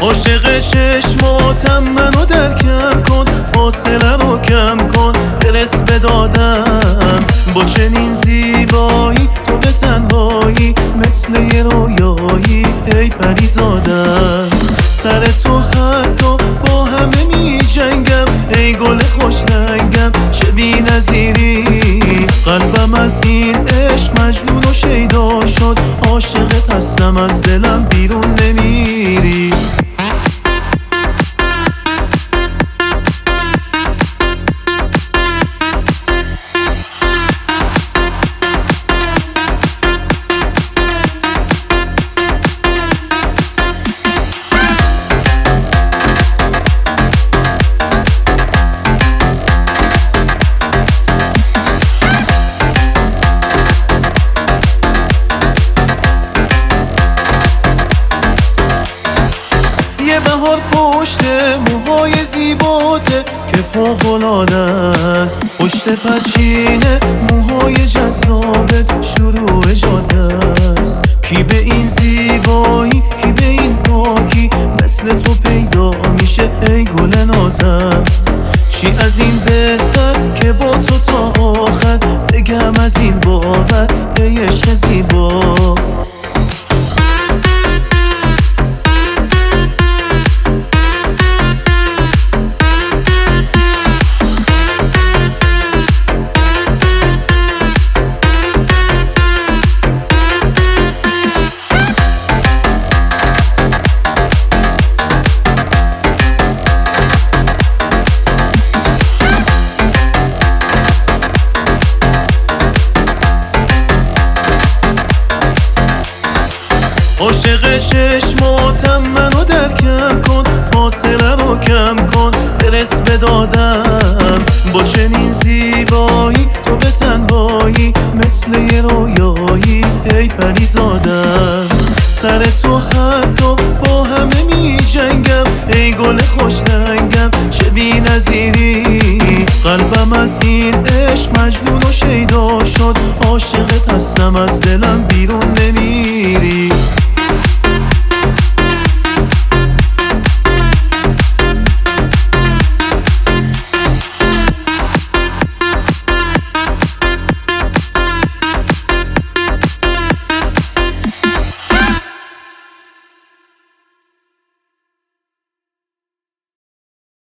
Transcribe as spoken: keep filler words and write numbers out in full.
عاشق چشماتم منو درکم کن، فاصله رو کم کن، برس به دادم. با چنین زیبایی تو به تنهایی مثل یه رویایی ای پری زادم. سر تو حتی با همه می جنگم ای گل خوش رنگم چه بی نظیری. قلبم از این عشق مجنون و شیدا شد، عاشقت هستم از دلم بیرون نمیری. یه بهار پشت موهای زیباته که فوق‌العاده است، پشت پرچینه موهای جذابت شروع جاده است. کی به این زیبایی کی به این پاکی مثل تو پیدا میشه ای گل نازم. چی از این بهتر که با تو تا آخر بگم از این باور ای عشق زیبا. عاشق چشماتم منو درکم کن، فاصله رو کم کن، برس به دادم. با چنین زیبایی تو به تنهایی مثل یه رویایی ای پری زادم. سر تو حتی با همه می جنگم ای گل خوش رنگم چه بی نظیری. قلبم از این عشق مجنون و شیدا شد، عاشقت هستم از دلم بیرون نمیری.